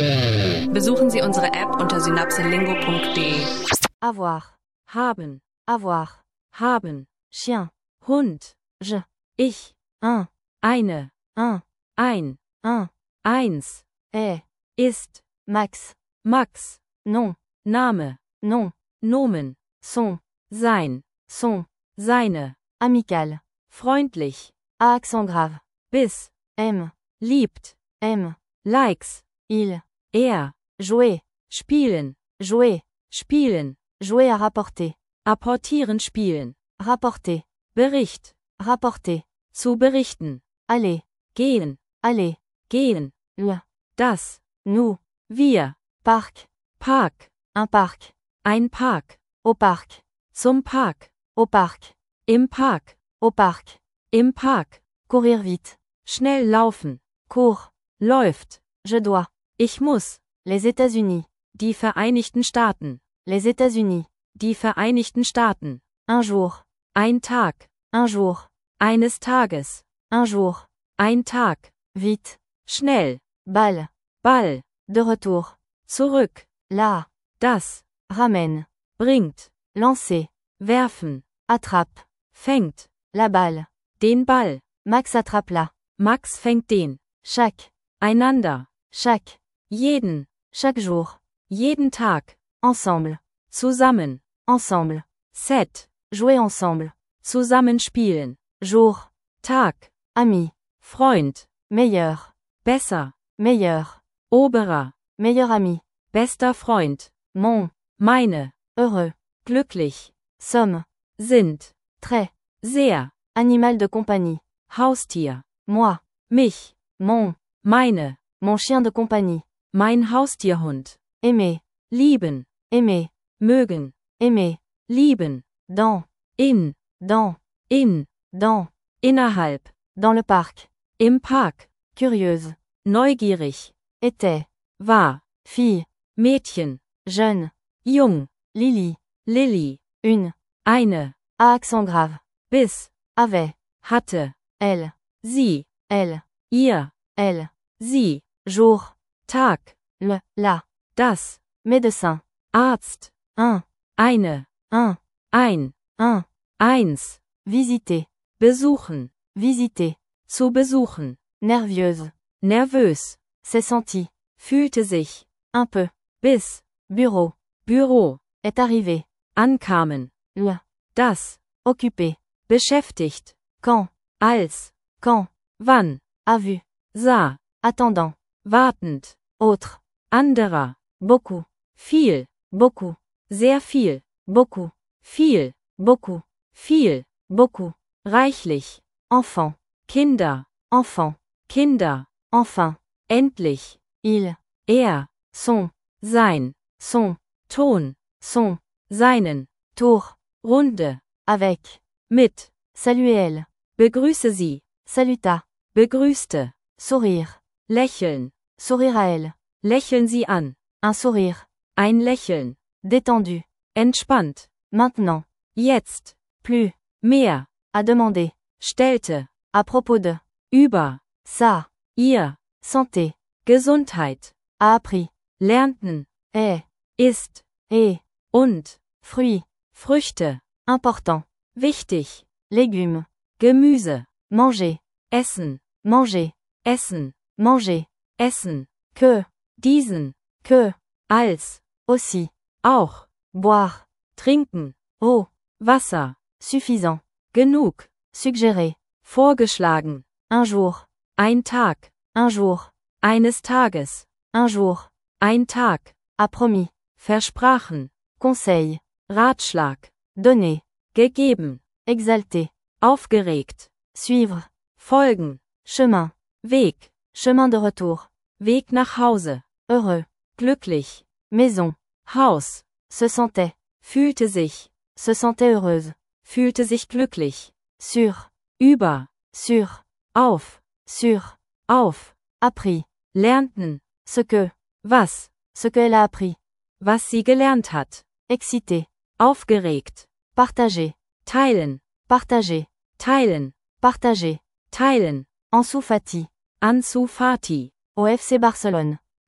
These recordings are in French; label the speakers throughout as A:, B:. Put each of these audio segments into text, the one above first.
A: Besuchen Sie unsere App unter synapselingo.de.
B: Avoir.
C: Haben.
B: Avoir.
C: Haben.
B: Chien.
C: Hund.
B: Je.
C: Ich.
B: Un.
C: Eine.
B: Un.
C: Ein.
B: Un.
C: Eins.
B: Est.
C: Ist.
B: Max.
C: Max.
B: Non.
C: Name.
B: Non.
C: Nomen.
B: Son.
C: Sein.
B: Son.
C: Seine.
B: Amical.
C: Freundlich.
B: À accent grave.
C: Bis.
B: Aime.
C: Liebt.
B: Aime.
C: Likes.
B: Il.
C: Er.
B: Jouer.
C: Spielen.
B: Jouer.
C: Spielen.
B: Jouer à rapporter.
C: Apportieren spielen.
B: Rapporter.
C: Bericht.
B: Rapporter.
C: Zu berichten.
B: Aller.
C: Gehen.
B: Aller.
C: Gehen.
B: Le.
C: Das.
B: Nous.
C: Wir.
B: Parc.
C: Park.
B: Un parc.
C: Ein Park.
B: Au parc.
C: Zum Park.
B: Au parc.
C: Im Park.
B: Au parc.
C: Im Park.
B: Courir vite.
C: Schnell laufen.
B: Cours.
C: Läuft.
B: Je dois.
C: Ich muss.
B: Les États-Unis.
C: Die Vereinigten Staaten.
B: Les États-Unis.
C: Die Vereinigten Staaten.
B: Un jour.
C: Ein Tag.
B: Un jour.
C: Eines Tages.
B: Un jour.
C: Ein Tag.
B: Vite.
C: Schnell.
B: Balle.
C: Ball.
B: De retour.
C: Zurück.
B: Là.
C: Das.
B: Ramène.
C: Bringt.
B: Lancer.
C: Werfen.
B: Attrape.
C: Fängt.
B: La balle.
C: Den Ball.
B: Max attrape la.
C: Max fängt den.
B: Chaque.
C: Einander.
B: Chaque.
C: Jeden.
B: Chaque jour.
C: Jeden Tag.
B: Ensemble.
C: Zusammen.
B: Ensemble.
C: Set.
B: Jouer ensemble.
C: Zusammenspielen.
B: Jour.
C: Tag.
B: Ami.
C: Freund.
B: Meilleur.
C: Besser.
B: Meilleur.
C: Oberer.
B: Meilleur ami.
C: Bester Freund.
B: Mon.
C: Meine.
B: Heureux.
C: Glücklich.
B: Somme.
C: Sind.
B: Très.
C: Sehr.
B: Animal de compagnie.
C: Haustier.
B: Moi.
C: Mich.
B: Mon.
C: Meine.
B: Mon chien de compagnie.
C: Mein Haustierhund.
B: Aimer.
C: Lieben.
B: Aimer.
C: Mögen.
B: Aimer.
C: Lieben.
B: Dans.
C: In.
B: Dans.
C: In.
B: Dans.
C: Innerhalb.
B: Dans le parc.
C: Im Park.
B: Curieuse.
C: Neugierig.
B: Était.
C: War.
B: Fille.
C: Mädchen.
B: Jeune.
C: Jung.
B: Lily.
C: Lilly.
B: Une.
C: Eine.
B: À accent grave.
C: Bis.
B: Avait.
C: Hatte.
B: Elle.
C: Sie.
B: Elle.
C: Ihr.
B: Elle.
C: Sie.
B: Jour.
C: Tag.
B: Le. La.
C: Das.
B: Médecin.
C: Arzt.
B: Un.
C: Eine.
B: Un.
C: Ein.
B: Un.
C: Eins.
B: Visiter.
C: Besuchen.
B: Visiter.
C: Zu besuchen.
B: Nervieuse.
C: Nervös.
B: S'est senti.
C: Fühlte sich.
B: Un peu.
C: Bis.
B: Bureau.
C: Büro.
B: Est arrivé.
C: Ankamen.
B: Le.
C: Das.
B: Occupé.
C: Beschäftigt.
B: Quand.
C: Als.
B: Quand.
C: Wann.
B: A vu.
C: Sah.
B: Attendant.
C: Wartend.
B: Autre.
C: Anderer.
B: Beaucoup.
C: Viel.
B: Beaucoup.
C: Sehr viel.
B: Beaucoup.
C: Viel.
B: Beaucoup.
C: Viel.
B: Beaucoup.
C: Reichlich.
B: Enfant.
C: Kinder.
B: Enfant.
C: Kinder.
B: Enfin.
C: Endlich.
B: Il.
C: Er.
B: Son.
C: Sein.
B: Son.
C: Ton.
B: Son.
C: Seinen.
B: Tour.
C: Runde.
B: Avec.
C: Mit.
B: Saluer elle.
C: Begrüße sie.
B: Saluta.
C: Begrüßte.
B: Sourire.
C: Lächeln.
B: Sourire à elle.
C: Lächeln sie an.
B: Un sourire.
C: Ein Lächeln.
B: Détendu.
C: Entspannt.
B: Maintenant.
C: Jetzt.
B: Plus.
C: Mehr.
B: À demander.
C: Stellte.
B: À propos de.
C: Über.
B: Ça.
C: Ihr.
B: Santé.
C: Gesundheit.
B: A appris.
C: Lernten.
B: Est.
C: Ist.
B: Et.
C: Und.
B: Fruits.
C: Früchte.
B: Important.
C: Wichtig.
B: Légumes.
C: Gemüse.
B: Manger.
C: Essen.
B: Manger.
C: Essen.
B: Manger.
C: Essen.
B: Que.
C: Diesen.
B: Que.
C: Als.
B: Aussi.
C: Auch.
B: Boire.
C: Trinken.
B: Eau.
C: Wasser.
B: Suffisant.
C: Genug.
B: Suggérer.
C: Vorgeschlagen.
B: Un jour.
C: Ein Tag.
B: Un jour.
C: Eines Tages.
B: Un jour.
C: Ein Tag.
B: A promis.
C: Versprachen.
B: Conseil.
C: Ratschlag.
B: Donner.
C: Gegeben.
B: Exalter.
C: Aufgeregt.
B: Suivre.
C: Folgen.
B: Chemin.
C: Weg.
B: Chemin de retour.
C: Weg nach Hause.
B: Heureux.
C: Glücklich.
B: Maison.
C: Haus.
B: Se sentait.
C: Fühlte sich.
B: Se sentait heureuse.
C: Fühlte sich glücklich.
B: Sur.
C: Über.
B: Sur.
C: Auf.
B: Sur.
C: Auf.
B: Appris.
C: Lernten.
B: Ce que.
C: Was.
B: Ce qu'elle a appris.
C: Was sie gelernt hat.
B: Excité.
C: Aufgeregt.
B: Partager.
C: Teilen.
B: Partager.
C: Teilen.
B: Partager.
C: Teilen.
B: Ansu Fati.
C: Ansu Fati.
B: Au FC Barcelone.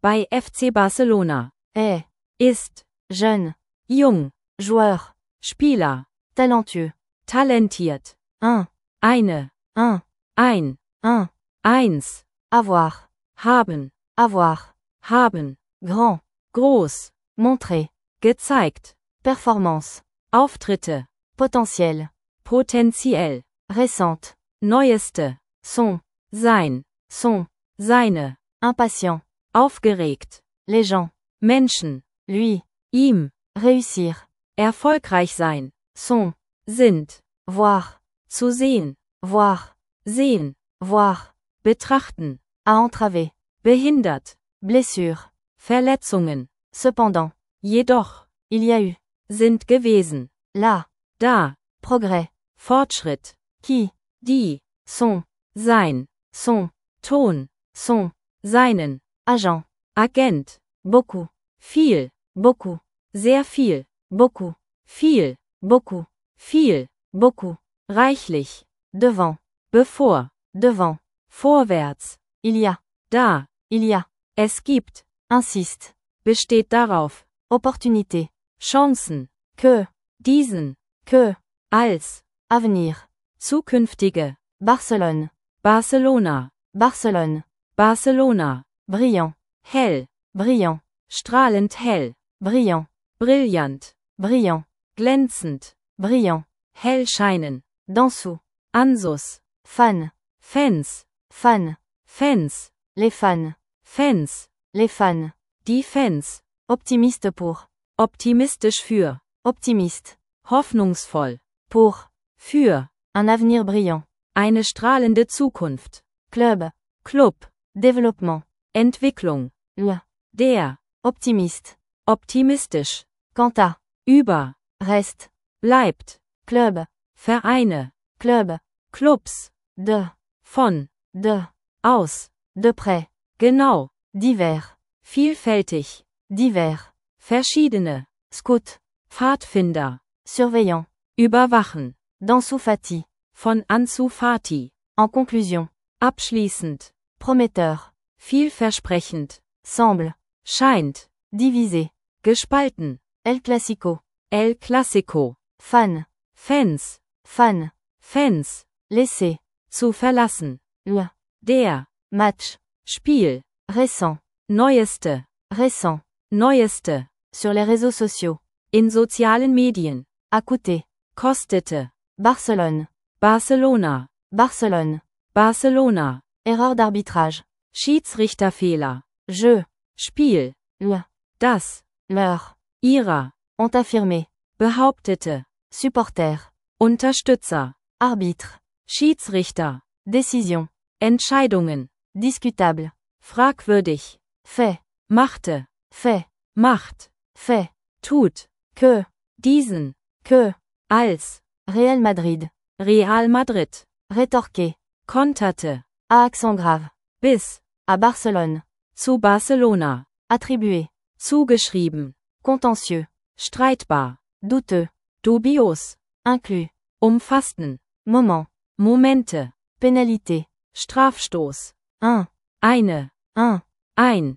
C: Bei FC Barcelona.
B: Est.
C: Ist.
B: Jeune.
C: Jung.
B: Joueur.
C: Spieler.
B: Talentueux.
C: Talentiert.
B: Un.
C: Eine.
B: Un.
C: Ein.
B: Un.
C: Eins.
B: Avoir.
C: Haben.
B: Avoir.
C: Haben.
B: Grand.
C: Groß.
B: Montrer.
C: Gezeigt.
B: Performance.
C: Auftritte.
B: Potentiel.
C: Potenziell.
B: Récente.
C: Neueste.
B: Son.
C: Sein.
B: Son.
C: Seine.
B: Impatient.
C: Aufgeregt.
B: Les gens.
C: Menschen.
B: Lui.
C: Ihm.
B: Réussir.
C: Erfolgreich sein.
B: Son.
C: Sind.
B: Voir.
C: Zu sehen.
B: Voir.
C: Sehen.
B: Voir.
C: Betrachten.
B: À entraver.
C: Behindert.
B: Blessure.
C: Verletzungen.
B: Cependant.
C: Jedoch.
B: Il y a eu.
C: Sind gewesen.
B: Là.
C: Da.
B: Progrès.
C: Fortschritt.
B: Qui.
C: Die.
B: Son.
C: Sein.
B: Son.
C: Ton.
B: Son.
C: Seinen.
B: Agent.
C: Agent.
B: Beaucoup.
C: Viel.
B: Beaucoup.
C: Sehr viel.
B: Beaucoup.
C: Viel.
B: Beaucoup.
C: Viel.
B: Beaucoup.
C: Reichlich.
B: Devant.
C: Bevor.
B: Devant.
C: Vorwärts.
B: Il y a.
C: Da.
B: Il y a.
C: Es gibt.
B: Insiste.
C: Besteht darauf.
B: Opportunité.
C: Chancen.
B: Que.
C: Diesen.
B: Que.
C: Als.
B: Avenir.
C: Zukünftige.
B: Barcelone.
C: Barcelona.
B: Barcelone.
C: Barcelona.
B: Brillant.
C: Hell.
B: Brillant.
C: Strahlend hell.
B: Brillant.
C: Brillant.
B: Brillant.
C: Glänzend.
B: Brillant.
C: Hell scheinen.
B: Dessous.
C: Ansus.
B: Fan.
C: Fans.
B: Fan.
C: Fans.
B: Les fans.
C: Fans.
B: Les fans.
C: Die Fans.
B: Optimiste pour.
C: Optimistisch für.
B: Optimiste.
C: Hoffnungsvoll.
B: Pour.
C: Für.
B: Un avenir brillant.
C: Eine strahlende Zukunft.
B: Club.
C: Club.
B: Développement.
C: Entwicklung.
B: Le.
C: Der.
B: Optimiste.
C: Optimistisch.
B: Quant à.
C: Über.
B: Reste.
C: Bleibt.
B: Club.
C: Vereine.
B: Club.
C: Clubs.
B: De.
C: Von.
B: De.
C: Aus.
B: De près.
C: Genau.
B: Divers.
C: Vielfältig.
B: Divers.
C: Verschiedene.
B: Scout.
C: Pfadfinder.
B: Surveillant.
C: Überwachen.
B: D'Ansu Fati.
C: Von Ansu Fati.
B: En conclusion.
C: Abschließend.
B: Prometteur.
C: Vielversprechend.
B: Semble.
C: Scheint.
B: Divisé.
C: Gespalten.
B: El Clasico.
C: El Clasico.
B: Fan.
C: Fans.
B: Fan.
C: Fans.
B: Laisser.
C: Zu verlassen.
B: Le.
C: Der.
B: Match.
C: Spiel.
B: Récent.
C: Neueste.
B: Récent.
C: Neueste.
B: Sur les réseaux sociaux.
C: In sozialen Medien.
B: A coûté.
C: Kostete.
B: Barcelone.
C: Barcelona.
B: Barcelone.
C: Barcelona.
B: Erreur d'arbitrage.
C: Schiedsrichterfehler.
B: Jeu.
C: Spiel.
B: Le.
C: Das.
B: Leur.
C: Ihrer.
B: Ont affirmé.
C: Behauptete.
B: Supporter.
C: Unterstützer.
B: Arbitre.
C: Schiedsrichter.
B: Décision.
C: Entscheidungen.
B: Discutable.
C: Fragwürdig.
B: Fait.
C: Machte.
B: Fait.
C: Macht.
B: Fait.
C: Tut.
B: Que.
C: Diesen.
B: Que.
C: Als.
B: Real Madrid.
C: Real Madrid.
B: Rétorquer.
C: Konterte.
B: À accent grave.
C: Bis.
B: À Barcelone.
C: Zu Barcelona.
B: Attribué.
C: Zugeschrieben.
B: Contentieux.
C: Streitbar.
B: Douteux.
C: Dubios.
B: Inclus.
C: Umfassten.
B: Moment.
C: Momente.
B: Pénalité.
C: Strafstoß.
B: Un.
C: Eine.
B: Un.
C: Ein.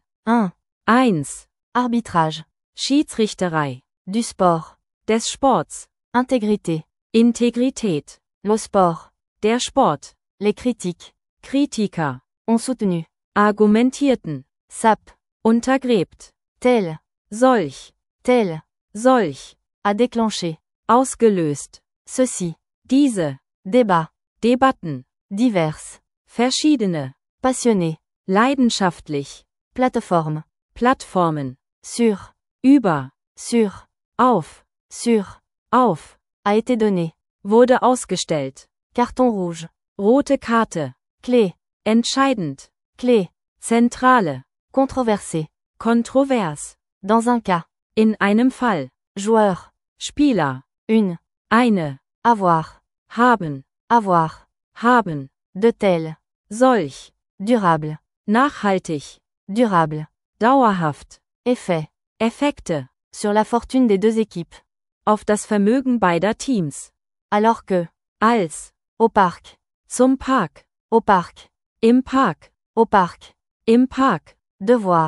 C: Eins.
B: Arbitrage.
C: Schiedsrichterei.
B: Du sport.
C: Des Sports.
B: Intégrité.
C: Integrität.
B: Le sport.
C: Der Sport.
B: Les critiques.
C: Kritiker.
B: Ont soutenu.
C: Argumentierten.
B: Sap.
C: Untergräbt.
B: Tel.
C: Solch.
B: Tel.
C: Solch.
B: A déclenché.
C: Ausgelöst.
B: Ceci.
C: Diese.
B: Débat.
C: Debatten.
B: Divers.
C: Verschiedene.
B: Passionné.
C: Leidenschaftlich.
B: Plateforme.
C: Plattformen.
B: Sur.
C: Über.
B: Sur.
C: Auf.
B: Sur.
C: Auf.
B: A été donné.
C: Wurde ausgestellt.
B: Carton rouge.
C: Rote Karte.
B: Clé.
C: Entscheidend.
B: Clé.
C: Zentrale.
B: Controversé.
C: Kontrovers.
B: Dans un cas.
C: In einem Fall.
B: Joueur.
C: Spieler.
B: Une.
C: Eine.
B: Avoir.
C: Haben.
B: Avoir.
C: Haben.
B: De tel.
C: Solch.
B: Durable.
C: Nachhaltig.
B: Durable.
C: Dauerhaft.
B: Effet.
C: Effekte.
B: Sur la fortune des deux équipes.
C: Auf das Vermögen beider Teams.
B: Alors que.
C: Als.
B: Au parc.
C: Zum Park.
B: Au parc.
C: Im Park.
B: Au parc.
C: Im Park.
B: Devoir.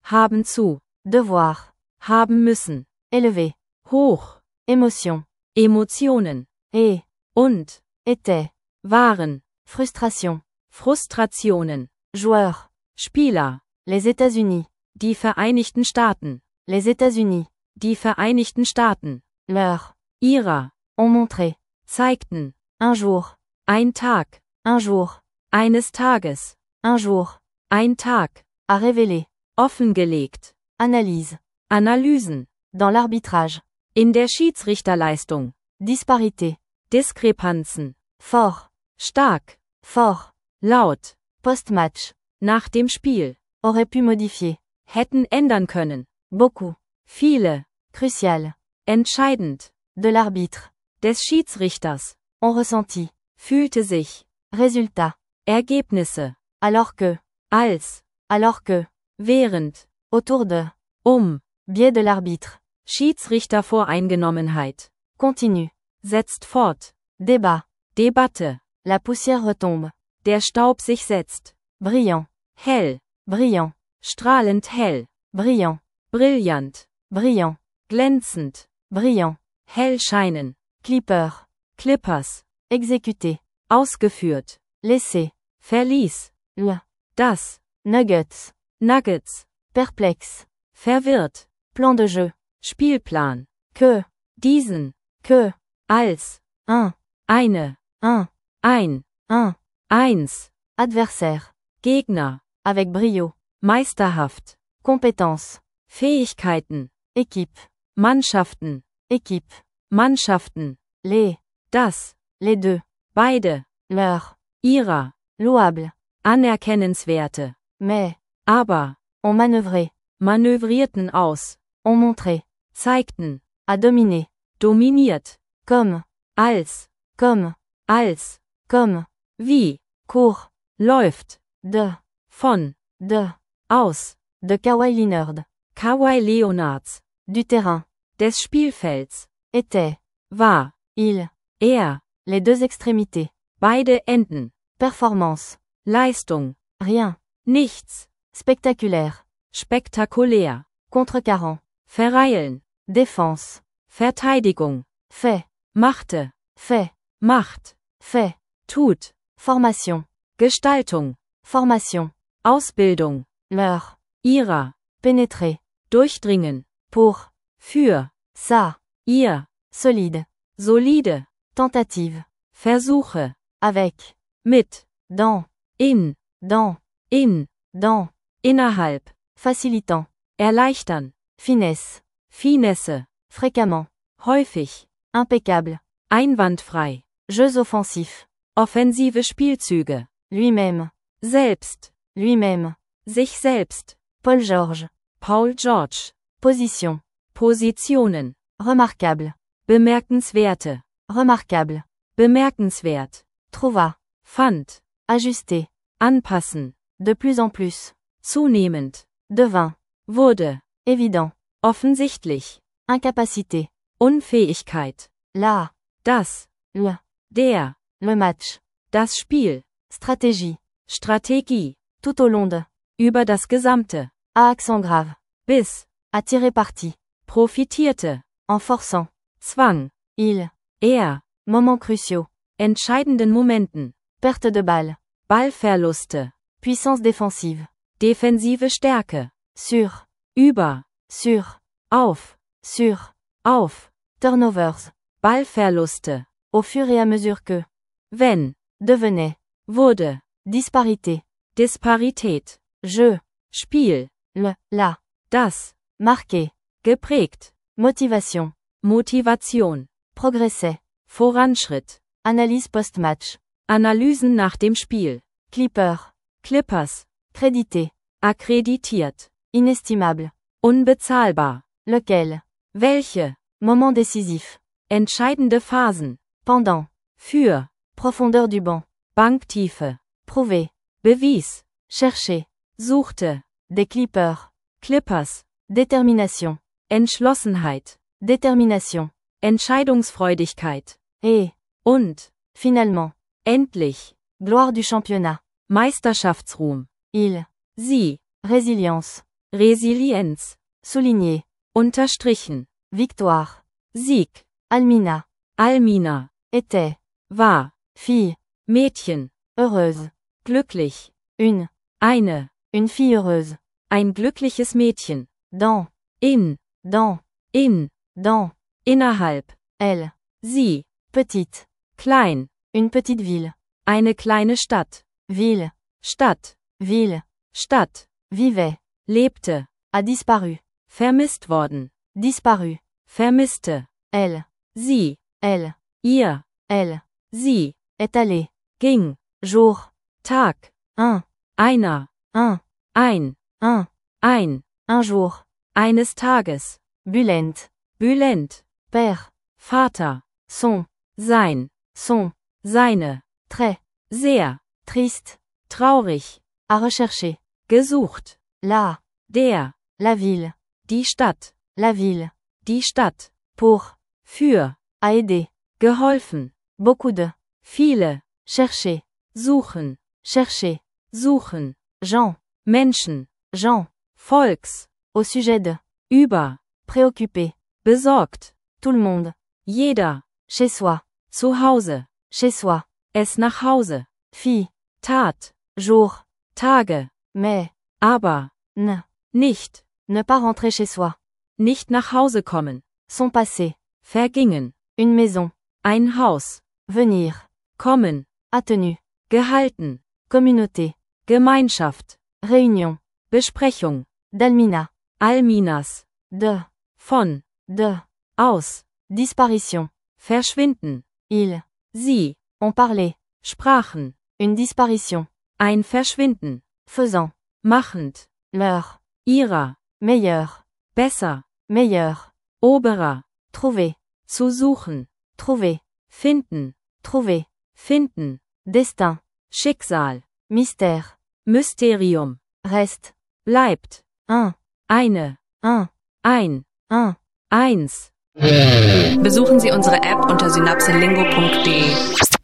C: haben zu,
B: devoir,
C: haben müssen,
B: élevé,
C: hoch,
B: émotion,
C: Emotionen, und,
B: était,
C: waren,
B: frustration,
C: Frustrationen,
B: joueur,
C: Spieler,
B: les États-Unis,
C: die Vereinigten Staaten,
B: les États-Unis,
C: die Vereinigten Staaten,
B: leur,
C: ihrer,
B: ont montré,
C: zeigten,
B: un jour,
C: ein Tag,
B: un jour,
C: eines Tages,
B: un jour,
C: ein Tag,
B: a révélé,
C: offengelegt,
B: analyse,
C: Analysen,
B: dans l'arbitrage,
C: in der Schiedsrichterleistung,
B: disparité,
C: Diskrepanzen,
B: fort,
C: stark,
B: fort,
C: laut,
B: post-match,
C: nach dem Spiel,
B: aurait pu modifier,
C: hätten ändern können,
B: beaucoup,
C: viele,
B: crucial,
C: entscheidend,
B: de l'arbitre,
C: des Schiedsrichters,
B: ont ressenti,
C: fühlte sich,
B: résultat,
C: Ergebnisse,
B: alors que,
C: als, während,
B: autour de, biais de l'arbitre,
C: Schiedsrichtervoreingenommenheit,
B: continue,
C: setzt fort,
B: débat,
C: Debatte,
B: la poussière retombe,
C: der Staub sich setzt,
B: brillant,
C: hell,
B: brillant,
C: strahlend hell,
B: brillant,
C: brillant,
B: brillant,
C: glänzend,
B: brillant,
C: hell scheinen,
B: clipper,
C: Clippers,
B: exécuté,
C: ausgeführt,
B: laissé,
C: verließ, das,
B: nuggets,
C: Nuggets,
B: perplexe,
C: verwirrt,
B: plan de jeu,
C: Spielplan,
B: que,
C: diesen,
B: que,
C: als, eine,
B: un,
C: eins,
B: adversaire,
C: Gegner,
B: avec brio,
C: meisterhaft,
B: compétence,
C: Fähigkeiten,
B: équipe,
C: Mannschaften, Mannschaften, das,
B: les deux,
C: beide,
B: leur,
C: ihrer,
B: louable,
C: anerkennenswerte,
B: mais,
C: aber,
B: ont manœuvré,
C: manövrierten aus,
B: ont montré,
C: zeigten,
B: a dominé,
C: dominiert,
B: comme,
C: als, als, wie,
B: court,
C: läuft,
B: von,
C: aus,
B: de Kawhi Leonard,
C: Kawhi Leonards,
B: du terrain,
C: des Spielfelds,
B: était,
C: war,
B: il, les deux extrémités,
C: beide Enden,
B: performance,
C: Leistung,
B: rien,
C: nichts,
B: spectaculaire,
C: spektakulär,
B: contrecarrant,
C: verreilen,
B: défense,
C: Verteidigung,
B: fait,
C: machte, macht, tut,
B: formation,
C: Gestaltung,
B: formation,
C: Ausbildung,
B: leur,
C: ihrer,
B: pénétrer,
C: durchdringen,
B: pour,
C: für,
B: ça,
C: ihr,
B: solide,
C: solide,
B: tentative,
C: Versuche,
B: avec,
C: mit,
B: dans,
C: in,
B: dans,
C: innerhalb,
B: facilitant,
C: erleichtern,
B: finesse,
C: Finesse,
B: fréquemment,
C: häufig,
B: impeccable,
C: einwandfrei,
B: jeux offensifs,
C: offensive Spielzüge,
B: lui-même,
C: lui-même, sich selbst,
B: Paul George,
C: Paul George,
B: position,
C: Positionen,
B: remarquable,
C: bemerkenswerte,
B: remarquable,
C: bemerkenswert,
B: trouva,
C: fand,
B: ajuster,
C: anpassen,
B: de plus en plus,
C: zunehmend,
B: devint,
C: wurde,
B: évident,
C: offensichtlich,
B: incapacité,
C: Unfähigkeit, das, der,
B: le match,
C: das Spiel,
B: stratégie,
C: Strategie,
B: tout au long de,
C: über das gesamte,
B: à accent grave,
C: bis,
B: a tiré parti,
C: profitierte,
B: en forçant,
C: zwang,
B: moments cruciaux,
C: entscheidenden Momenten,
B: perte de balle,
C: Ballverluste,
B: puissance défensive,
C: defensive Stärke,
B: sur,
C: über,
B: auf, turnovers,
C: Ballverluste,
B: au fur et à mesure que,
C: wenn,
B: devenait,
C: wurde,
B: disparité,
C: Disparität,
B: jeu,
C: Spiel,
B: das, marqué,
C: geprägt,
B: motivation,
C: Motivation,
B: progressait,
C: Voranschritt,
B: analyse post-match,
C: Analysen nach dem Spiel,
B: Clippers, crédité,
C: akkreditiert,
B: inestimable,
C: unbezahlbar,
B: lequel,
C: welche,
B: moment décisif,
C: entscheidende Phasen,
B: pendant,
C: für,
B: profondeur du banc,
C: Banktiefe,
B: prouver,
C: bewies,
B: chercher,
C: suchte,
B: des
C: Clippers,
B: détermination,
C: Entschlossenheit,
B: détermination,
C: Entscheidungsfreudigkeit, und,
B: finalement,
C: endlich,
B: gloire du championnat,
C: Meisterschaftsruhm,
B: il,
C: sie,
B: résilience,
C: Resilienz.
B: Souligner.
C: Unterstrichen.
B: Victoire.
C: Sieg.
B: Almina.
C: Almina.
B: Était.
C: War.
B: Fille.
C: Mädchen.
B: Heureuse.
C: Glücklich.
B: Une.
C: Eine.
B: Une fille heureuse.
C: Ein glückliches Mädchen.
B: Dans.
C: In.
B: Dans.
C: In.
B: Dans.
C: Innerhalb.
B: Elle.
C: Sie.
B: Petite.
C: Klein.
B: Une petite ville.
C: Eine kleine Stadt.
B: Ville.
C: Stadt.
B: Ville.
C: Stadt.
B: Vivait.
C: Lebte.
B: A disparu.
C: Vermisst worden.
B: Disparu.
C: Vermisste.
B: Elle.
C: Sie.
B: Elle.
C: Ihr.
B: Elle.
C: Sie.
B: Est allée.
C: Ging.
B: Jour.
C: Tag.
B: Un.
C: Einer.
B: Un.
C: Ein.
B: Un.
C: Ein.
B: Un jour.
C: Eines Tages.
B: Bulent.
C: Bülent.
B: Père.
C: Vater.
B: Son.
C: Sein.
B: Son.
C: Seine.
B: Très.
C: Sehr.
B: Triste.
C: Traurig.
B: À rechercher.
C: Gesucht.
B: La.
C: Der.
B: La ville.
C: Die Stadt.
B: La ville.
C: Die Stadt.
B: Pour.
C: Für.
B: À aider.
C: Geholfen.
B: Beaucoup de.
C: Viele.
B: Chercher.
C: Suchen.
B: Chercher.
C: Suchen.
B: Jean.
C: Menschen.
B: Jean.
C: Volks.
B: Au sujet de.
C: Über.
B: Préoccupé.
C: Besorgt.
B: Tout le monde.
C: Jeder.
B: Chez soi.
C: Zu Hause.
B: Chez soi.
C: Es nach Hause.
B: Fille.
C: Tat.
B: Jour.
C: Tage.
B: Mais.
C: Aber.
B: Ne.
C: Nicht.
B: Ne pas rentrer chez soi.
C: Nicht nach Hause kommen.
B: Son passé.
C: Vergingen.
B: Une maison.
C: Ein Haus.
B: Venir.
C: Kommen.
B: Attenu.
C: Gehalten.
B: Communauté.
C: Gemeinschaft.
B: Réunion.
C: Besprechung.
B: D'Almina.
C: Alminas.
B: De.
C: Von.
B: De.
C: Aus.
B: Disparition.
C: Verschwinden.
B: Ils.
C: Sie.
B: Ont parlé.
C: Sprachen.
B: Une disparition.
C: Ein Verschwinden.
B: Faisant.
C: Machend.
B: Leur.
C: Ihrer.
B: Meilleur.
C: Besser.
B: Meilleur.
C: Oberer.
B: Trouver.
C: Zu suchen.
B: Trouver.
C: Finden.
B: Trouver.
C: Finden.
B: Destin.
C: Schicksal.
B: Mystère.
C: Mysterium.
B: Reste.
C: Bleibt.
B: Un.
C: Eine.
B: Un.
C: Ein.
B: Un.
C: Eins.
A: Besuchen Sie unsere App unter synapselingo.de.